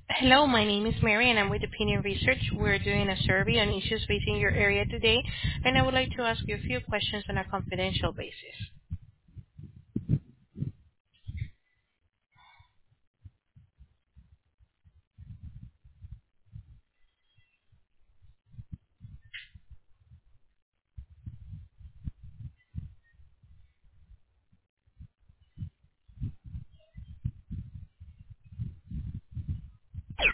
Hello, my name is Mary, and I'm with Opinion Research. We're doing a survey on issues facing your area today, and I would like to ask you a few questions on a confidential basis.